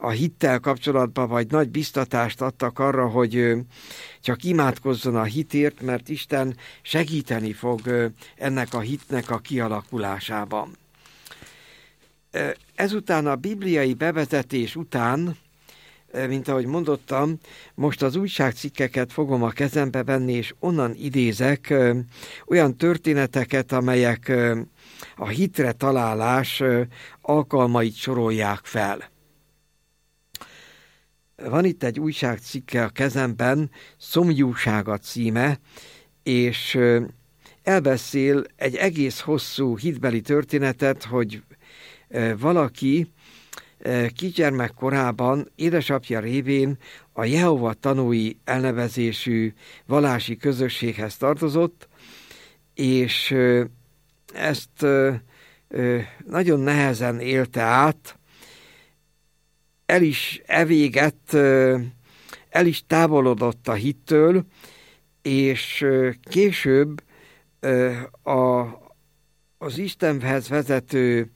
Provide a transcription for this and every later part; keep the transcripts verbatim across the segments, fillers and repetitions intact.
a hittel kapcsolatban, vagy nagy biztatást adtak arra, hogy csak imádkozzon a hitért, mert Isten segíteni fog ennek a hitnek a kialakulásában. Ezután a bibliai bevezetés után, mint ahogy mondottam, most az újságcikkeket fogom a kezembe venni, és onnan idézek olyan történeteket, amelyek a hitre találás alkalmait sorolják fel. Van itt egy újságcikke a kezemben, Szomjúság a címe, és elbeszél egy egész hosszú hitbeli történetet, hogy valaki kisgyermek korában édesapja révén a Jehova tanúi elnevezésű vallási közösséghez tartozott, és ezt nagyon nehezen élte át, el is evégett, el is távolodott a hittől, és később a, az Istenhez vezető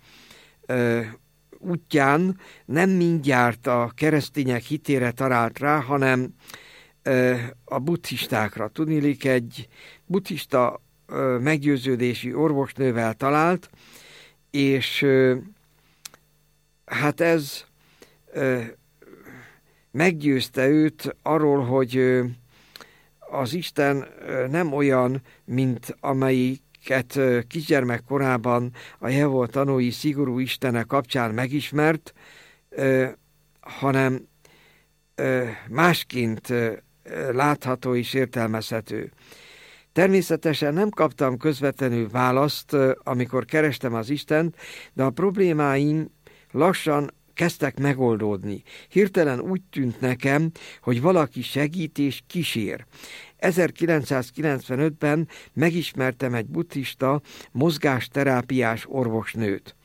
útján nem mindjárt a keresztények hitére talált rá, hanem a buddhistákra. Tudniillik, egy buddhista meggyőződési orvosnővel talált, és hát ez meggyőzte őt arról, hogy az Isten nem olyan, mint amelyiket kisgyermek korában a Jehova tanúi szigorú Istene kapcsán megismert, hanem másként látható és értelmezhető. Természetesen nem kaptam közvetlenül választ, amikor kerestem az Istent, de a problémáim lassan kezdtek megoldódni. Hirtelen úgy tűnt nekem, hogy valaki segít és kísér. ezerkilencszázkilencvenötben megismertem egy buddhista, mozgásterápiás orvosnőt.